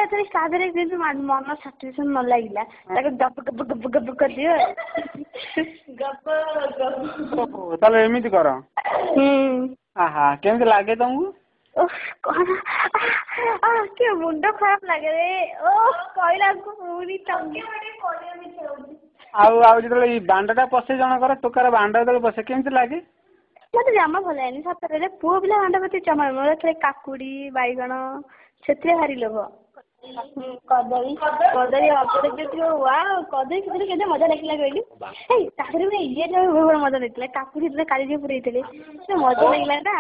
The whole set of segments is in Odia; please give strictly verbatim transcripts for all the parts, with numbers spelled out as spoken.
ଏଥର ଷ୍ଟ୍ରବେରୀ ଯେମିତି ମନ ସାଟିସ୍ଫାକ୍ସନ ନ ଲାଗିଲା ତାକୁ ଗପ ଗପ ଗପ ଗପ କରିଦିଅ ଗପ ଗପ ତାହେଲେ ଏମିତି କର। ହୁଁ ଆହା କେମିତି ଲାଗେ ତମକୁ? କଣ କି ମୁଣ୍ଡ ଖରାପ ଲାଗେ ରେ ଓ କହିଲାକୁ ପୁଣି ଆଉ ଆଉ ଯେତେବେଳେ ଏଇ ବାଣ୍ଡଟା ପଶେ ଜଣଙ୍କର ଟୋକାର ବାଣ୍ଡ ଯେତେବେଳେ ପଶେ କେମିତି ଲାଗେ? ମତେ ଜମା ଭଲ ଲାଗେନି ସତରେ ପୁଅ ପିଲା ବାଣ୍ଡ ପ୍ରତି ଜମା ମୋର ଏଥିରେ କାକୁଡି ବାଇଗଣ ସେଥିରେ ଭାରି ଲୋଭ। କଦଳୀ କଦଳୀ ଅଗରେ ଯୋଉ ୱାଓ କଦଳୀ ସେଥିରେ କେତେ ମଜା ଲାଗିଲା କହିଲୁ ଏଇ ତାପରେ ଗୋଟେ ଇଏ ଯୋଉ ମଜା ଲାଗିଥିଲା କାକୁଡି ଯେତେବେଳେ କାଳିଜିଏ ପୁରେଇଥିଲେ ସେ ମଜା ଲାଗିଲା ନା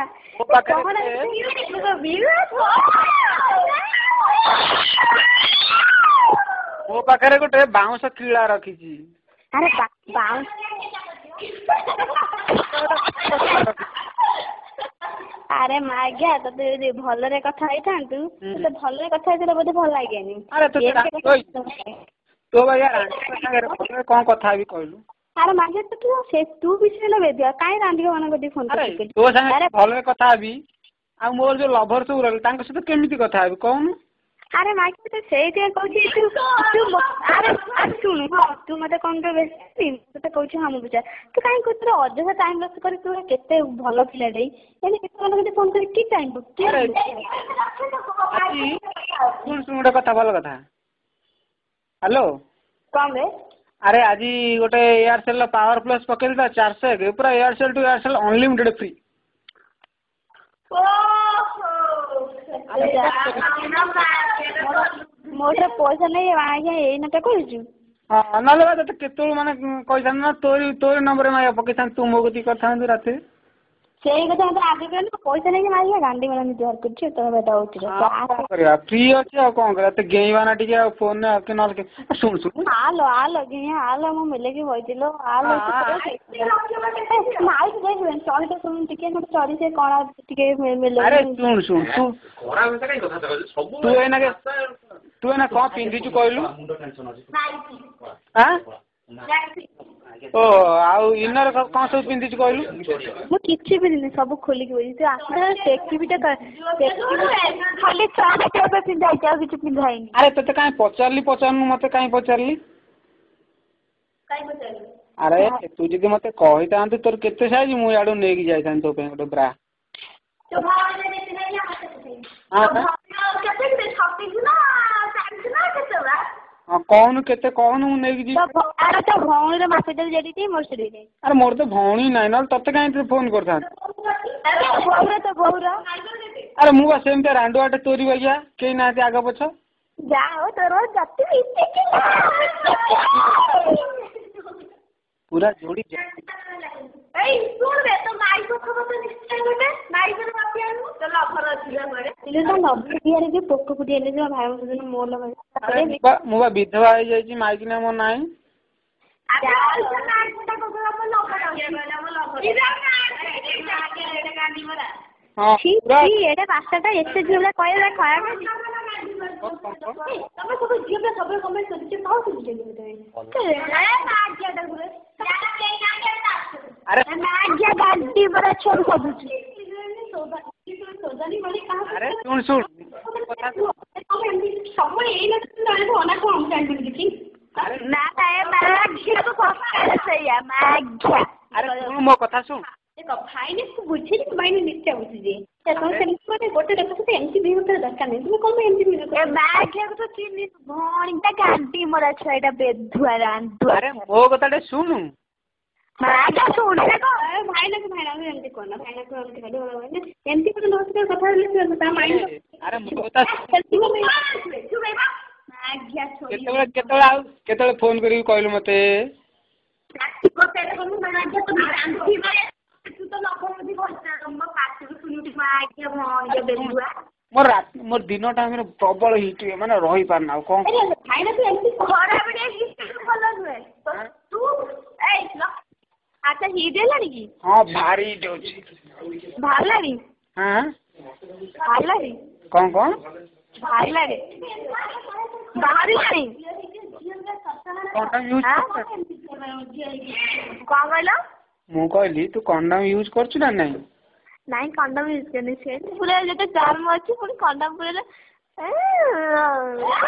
ମୋ ପାଖରେ ଗୋଟେ ବାଉଁଶ କିଳା ରଖିଛି। ଆରେ ବାଉଁଶ ଆରେ ମାଗିଆ ତତେ ଯଦି ଭଲରେ କଥା ହେଇଥାନ୍ତୁ ତତେ ଭଲରେ କଥା ହେଇଥିଲେ ବୋଧେ ଭଲ ଲାଗେନି। ତୋ ଭାଇ କଣ କଥା ହେବି କହିଲୁ? ଆରେ ମାଗିଆ ତୁ ସେ ତୁ ବି ସେ ବେଦିଆ କାଇଁ ରାନ୍ଧିବ ମାନଙ୍କ କତିକି ଫୋନ କରୁଛୁ? ତୋ ସାଙ୍ଗେ ଭଲରେ କଥା ହେବି ଆଉ ମୋର ଯୋଉ ଲଭର ସବୁ ରହିଲେ ତାଙ୍କ ସହିତ କେମିତି କଥା ହେବି କହୁନୁ? ଆରେ ମାଗି ତୁ ସେଇଥିପାଇଁ କହୁଛି ତୁ ଆରେ ଶୁଣୁ ହଁ ତୁ ମତେ କଣ ବେଶୀ ତତେ କହୁଛୁ ହଁ ମୁଁ ବୁଝା ତୁ କାହିଁ କହୁଛୁ ଅଯଥା ଟାଇମ ଲସ୍ କରି ତୁ କେତେ ଭଲ ପିଲାଟେ ଏମିତି କେତେ ଜଣଙ୍କ ଫୋନ କରି କି ଟାଇମ ଶୁଣ ଶୁଣ ଗୋଟେ କଥା ଭଲ କଥା ହ୍ୟାଲୋ କଣ ବେ ଆରେ ଆଜି ଗୋଟେ ଏୟାରସେଲ ର ପାୱାର ପ୍ଲସ୍ ପକେଇଲି ତ ଚାରିଶହ ଏକ ପୁରା Aircel to Aircel unlimited free. ମୋର ପଇସା ନେଇ ଆଜ୍ଞା ଏଇନାଟା କହୁଛୁ? ହଁ ନହେଲେ ବା ତତେ କେତେବେଳୁ ମାନେ କହିଥାନ୍ତୁ ନା ତୋରି ତୋରି ନମ୍ବରରେ ମାରିବା ପକେଇଥାନ୍ତୁ ତୁ ମୋ କତିକି କରିଥାନ୍ତୁ ରାତିରେ। ସେଇ କଥା ମତେ ଆଗେ କହିଲୁ ପଇସା ନେଇକି ମାରିବା ଗାଣ୍ଡି ମରା ବ୍ୟବହାର କରୁଛୁ ତୋ ବେଟା ହଉଛି କଣ କରିବା ଫ୍ରି ଅଛି ଆଉ କଣ କରିବା ଏତେ ଗେଇବା ନା ଟିକେ ଆଉ ଫୋନରେ ଆଉ କି ନହେଲେ ଶୁଣୁ ଶୁଣୁ ଆଲୋ ଆଲୋ ଗେଁ ଆଲୋ ମୁଁ ମିଲେଇକି ବଇଥିଲ ଆଲୋ ମାଇକି ଦେଇଥିବେ ଚଢିଟେ ଶୁଣୁ ଟିକେ ଚଢି ସେ କଣ ଟିକେ ଆରେ ଶୁଣୁ ଶୁଣୁ ତୁ ତୁ ଏଇନା ତୁ ଏଇନା କଣ ପିନ୍ଧିଛୁ କହିଲୁ? ଆଁ ଓ ଆଉ ଇନର କଣ ସବୁ ପିନ୍ଧିଛୁ କହିଲୁ? ମୁଁ କିଛି ପିନ୍ଧିନି ସବୁ ଖୋଲିକି ବଇଛି ତୁ ଆସିଲେ ଟେକିବିଟା ଖାଲି ସାର୍ଟ ପିନ୍ଧା ହେଇଛି ଆଉ କିଛି ପିନ୍ଧା ହେଇନି। ଆରେ ତତେ କାହିଁ ପଚାରିଲି ପଚାରୁନୁ ମତେ କାହିଁ ପଚାରିଲି? ଆରେ ତୁ ଯଦି ମତେ କହିଥାନ୍ତୁ ତୋର କେତେ ସାଇଜ ମୁଁ ଇଆଡୁ ନେଇକି ଯାଇଥାନ୍ତି ତୋ ପାଇଁ ଗୋଟେ ବ୍ରା। ହଁ କହୁନୁ କେତେ କହୁନୁ ମୁଁ ନେଇକି ଯିବି। ଆରେ ତୋ ଭଉଣୀର ମାପିଦେଲି ଯେତିକି ମୋର ସେତିକି। ଆରେ ମୋର ତ ଭଉଣୀ ନାହିଁ ନହେଲେ ତତେ କାହିଁକି ଫୋନ କରିଥାନ୍ତି। ଆରେ ମୁଁ ବା ସେମିତିଆ ରାଣ୍ଡୁଆଟେ ତୋରି ବାଗିଆ କେହି ନାହାନ୍ତି ଆଗ ପଛ। ଯା ହଉ ତୋର ଜାତି ପୁରା ଯୋଡି ଏଇ ଶୁଣ ବେ ତୋ ମାଇକ ଖବର ନିଶ୍ଚୟ ଗୋଟେ ମାଇକରେ ମାପି ଆଣିବୁ ତୋ ଲଭର ଅଛି ବା ଘରେ ଇଲୋ ତା ଲଭର ଦିଆରେ ଯୋଉ ପୋକ ଫୁଟି ହେଲେ ଯୋଉ ଭାଇ ସେଦିନ ମୋ ଲଭର ମୁଁ ବା ବିଧବା ହେଇଯାଇଛି ମାଇକିନା ମୋର ନାହିଁ। ଏଇଟା ଭାଷାଟା ଏତେ ଝିଅ ପିଲା କହିବା ଖରାପ ତମେ ସବୁ ଝିଅ ପିଲା ସବୁବେଳେ କମେଣ୍ଟ କରୁଛ ଆରେ ଶୁଣ ଶୁଣ ଆରେ ମୋ କଥା ଶୁଣ ଭାଇନେ ବୁଝିଲି ଭାଇନେ ନିଶ୍ଚୟ ବୁଝିଛି ଗୋଟେ ଦେଖ ଏମିତି ବି ଗୋଟେ ଦରକାର ନାହିଁ ତୁମେ କଣ ଏମିତି ଭଉଣୀଟା ଗାଣ୍ଡି ମରା ଛୁଆଟା ବେଧୁଆ ରାନ୍ଦୁଆ। ଆରେ ମୋ କଥାଟେ ଶୁଣୁ ଭାଇନାକୁ ଭାଇନା ଏମିତି କହନା ଭାଇନାକୁ ଏମିତି ଗୋଟେ କଥା ହେଲେ ତା ମାଇଣ୍ଡ ଆରେ ମୋ କଥା କେତେବେଳେ କେତେବେଳେ ଆଉ କେତେବେଳେ ଫୋନ କରିକି କହିଲୁ ମତେ? ମୋର ରାତି ମୋର ଦିନ ଟାଇମରେ ପ୍ରବଳ ହିଟ୍ ହୁଏ ମାନେ ରହିପାରୁନି ଆଉ କଣ ଆଚ୍ଛା ହିଟ୍ ହେଲାଣି କି? ହଁ ଭାରି ହିଟ୍ ଅଛି। ବାହାରିଲାଣି ଆଁ ବାହାରିଲାଣି କଣ କଣ ବାହାରିଲାଣି ବାହାରିଲାଣି କଣ୍ଡମ ୟୁଜ୍ କଣ କହିଲ? ମୁଁ କହିଲି ତୁ କଣ୍ଡମ ୟୁଜ୍ କରୁଛୁ ନା ନାଇଁ? ନାଇଁ କଣ୍ଡମ ୟୁଜ୍ କରିନି ସେମିତି ପୁରା ଯେତେ ଚର୍ମ ଅଛି ପୁଣି କଣ୍ଡମ ପୁରେଇଲେ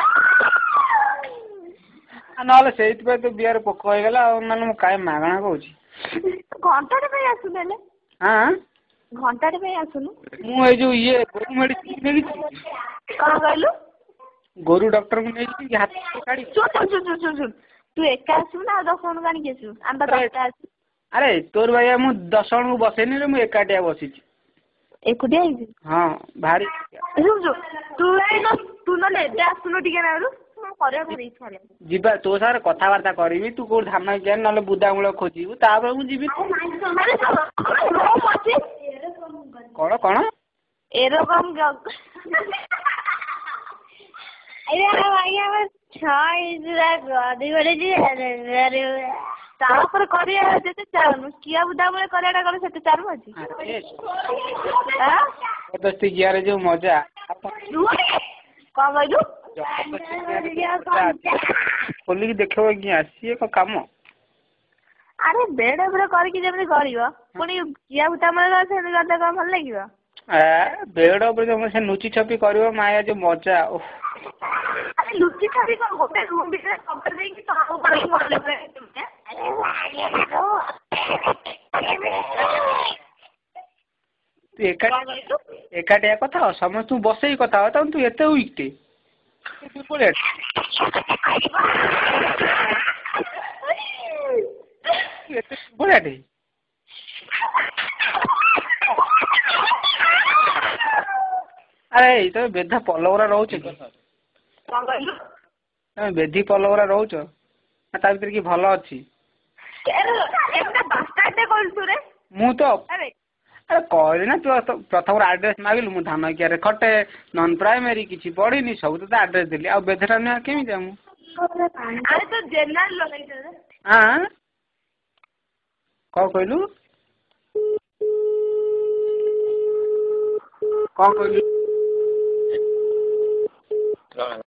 ନହେଲେ ସେଇଥିପାଇଁ ତ ବିଆରେ ପୋକ ହେଇଗଲା ଆଉ ନହେଲେ ମୁଁ କାଇଁ ମାଗଣା କହୁଛି। ଘଣ୍ଟାଟେ ପାଇଁ ଆସୁନୁ ହେଲେ ଆଁ ଘଣ୍ଟାଟେ ପାଇଁ ଆସୁନୁ। ମୁଁ ଏଇ ଯୋଉ ଇଏ ଗୋରୁ ମେଡିସିନ ନେଇଛି। କଣ କହିଲୁ? ଗୋରୁ ଡକ୍ଟରକୁ ନେଇଛି ହାତ କାଢି। ଶୁଣ ଶୁଣ ଶୁଣ ଶୁଣ ଶୁଣ ତୁ ଏକା ଆସିବୁ ନା ଆଉ ଦଶ ଜଣକୁ ଆଣିକି ଆସିବୁ? ଆମେ ବା ଦଶଟା ଆସିବୁ। ଆରେ ତୋର ଭାଇଆ ମୁଁ ଦଶ ଜଣଙ୍କୁ ବସେଇନି ରେ ମୁଁ ଏକାଟିଆ ବସିଛି। ଏକୁଟିଆ ହେଇଛି? ହଁ ଭାରି। ଶୁଣ ଶୁଣ ତୁ ତୁ ନହେଲେ ଏବେ ଆସୁନୁ ଟିକେ ନାରୁ କରିବା ଭାରି ଇଚ୍ଛା ହେଲାଣି। ଯିବା ତୋ ସାଙ୍ଗରେ କଥାବାର୍ତ୍ତା କରିବି ତୁ କୋଉଠି ଧାନ କିଆନି ନହେଲେ ବୁଦାମୂଳ ଖୋଜିବୁ ତାପରେ ମୁଁ ଯିବି। କଣ କଣ? ଏରକମ ତାପରେ କରିବା ଯେତେ ଚାଲୁନୁ କିଆ ବୁଦାମୂଳେ କରିବାଟା କଣ ସେତେ ଚାଲୁ ଅଛି? ଜବରଦସ୍ତି କିଆରେ ଯୋଉ ମଜା। କଣ କହିଲୁ? ଖୋଲିକି ଦେଖିବ କିଆଁ ସିଏ ଏକ କାମ। ଆରେ ବେଡ ଉପରେ କରିକି ଯେମିତି କରିବ ପୁଣି କିଆ ବୁଦାମୂଳେ ସେମିତି କଲେ କଣ ଭଲ ଲାଗିବ? ଆ ବେଡ ଉପରେ ତମେ ସେ ଲୁଚି ଛପି କରିବ ମାୟା ଯୋଉ ମଜା। ଆରେ ଲୁଚି ଛପି କଣ ଗୋଟେ ରୁମ୍ ଭିତରେ କବାଟ ଦେଇକି ତଳକୁ ପଳେଇକି ଭଲ ତୁ ଏକାଠି ଏକାଠିଆ କଥା ହ ସମସ୍ତଙ୍କୁ ବସେଇକି କଥା ହ ତୁ ଏତେ ୱିକ୍ ଟେ। ଏତେ ବଳିଆଟେ। ଆରେ ଏଇ ତମେ ବେଧା ପଲଗୁରା ରହୁଛ କି? କଣ କହିଲୁ? ତମେ ବେଧି ପଲଗୁରା ରହୁଛ ନା ତା ଭିତରେ କି ଭଲ ଅଛି? ମୁଁ ତ ଆରେ କହିଲି ନା ତୁ ପ୍ରଥମରୁ ଆଡ୍ରେସ ମାଗିଲୁ ମୁଁ ଧାନ କିଆରେ ଖଟେ ନନ୍ ପ୍ରାଇମେରୀ କିଛି ପଢିନି ସବୁ ତ ଆଡ୍ରେସ ଦେଲି ଆଉ ବେଧେଟା ନୁହେଁ କେମିତି ମୁଁ? ଆଁ କଣ କହିଲୁ? କଣ କହିଲୁ?